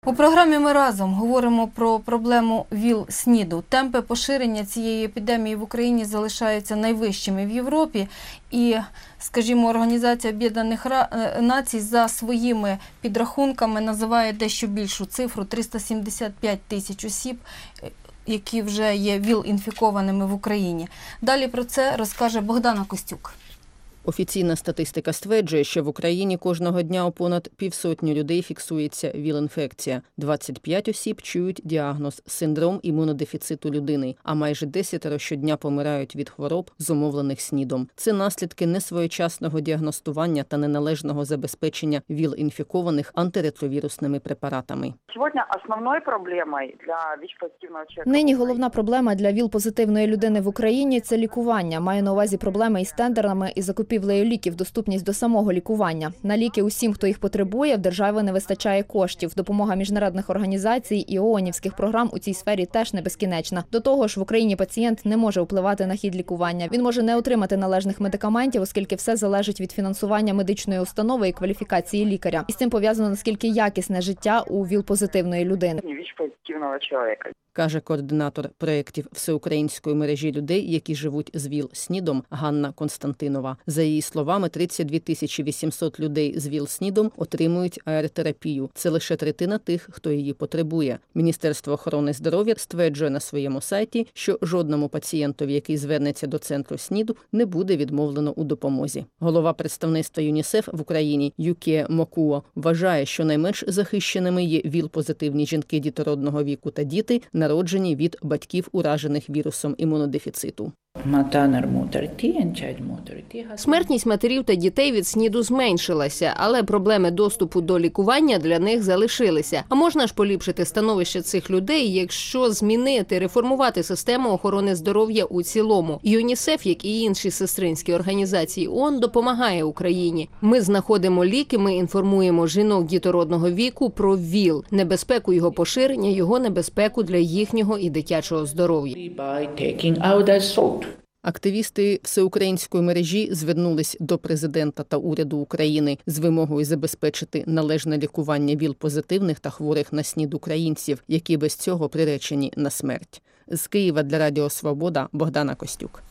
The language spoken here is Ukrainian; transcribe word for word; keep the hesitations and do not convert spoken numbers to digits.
У програмі «Ми разом» говоримо про проблему ВІЛ-СНІДу. Темпи поширення цієї епідемії в Україні залишаються найвищими в Європі. І, скажімо, Організація Об'єднаних Націй за своїми підрахунками називає дещо більшу цифру – триста сімдесят п'ять тисяч осіб, які вже є ВІЛ-інфікованими в Україні. Далі про це розкаже Богдана Костюк. Офіційна статистика стверджує, що в Україні кожного дня у понад півсотні людей фіксується ВІЛ-інфекція. двадцять п'ять осіб чують діагноз – синдром імунодефіциту людини, а майже десятеро щодня помирають від хвороб, зумовлених СНІДом. Це наслідки несвоєчасного діагностування та неналежного забезпечення ВІЛ-інфікованих антиретровірусними препаратами. Сьогодні основною проблемою для ВІЛ-позитивного чоловіка... Нині головна проблема для ВІЛ-позитивної людини в Україні – це лікування. Маю на увазі проблеми із тендерами і закупівлею ліків, доступність до самого лікування. На ліки усім, хто їх потребує, в держави не вистачає коштів. Допомога міжнародних організацій і ООНівських програм у цій сфері теж не безкінечна. До того ж, в Україні пацієнт не може впливати на хід лікування. Він може не отримати належних медикаментів, оскільки все залежить від фінансування медичної установи і кваліфікації лікаря. І з цим пов'язано, наскільки якісне життя у ВІЛ-позитивної людини. ВІЛ-позитивного чоловіка. Каже координатор проєктів всеукраїнської мережі людей, які живуть з ВІЛ-СНІДом Ганна Константинова. За її словами, тридцять дві тисячі вісімсот людей з ВІЛ-СНІДом отримують аеротерапію. Це лише третина тих, хто її потребує. Міністерство охорони здоров'я стверджує на своєму сайті, що жодному пацієнтові, який звернеться до центру СНІДу, не буде відмовлено у допомозі. Голова представництва ЮНІСЕФ в Україні Юкіє Мокуо вважає, що найменш захищеними є ВІЛ-позитивні жінки дітородного віку та діти, народжені від батьків, уражених вірусом імунодефіциту. Смертність матерів та дітей від СНІДу зменшилася, але проблеми доступу до лікування для них залишилися. А можна ж поліпшити становище цих людей, якщо змінити, реформувати систему охорони здоров'я у цілому. ЮНІСЕФ, як і інші сестринські організації ООН, допомагає Україні. Ми знаходимо ліки, ми інформуємо жінок дітородного віку про ВІЛ, небезпеку його поширення, його небезпеку для їхнього і дитячого здоров'я. Активісти всеукраїнської мережі звернулись до президента та уряду України з вимогою забезпечити належне лікування ВІЛ-позитивних та хворих на СНІД українців, які без цього приречені на смерть. З Києва для Радіо Свобода Богдана Костюк.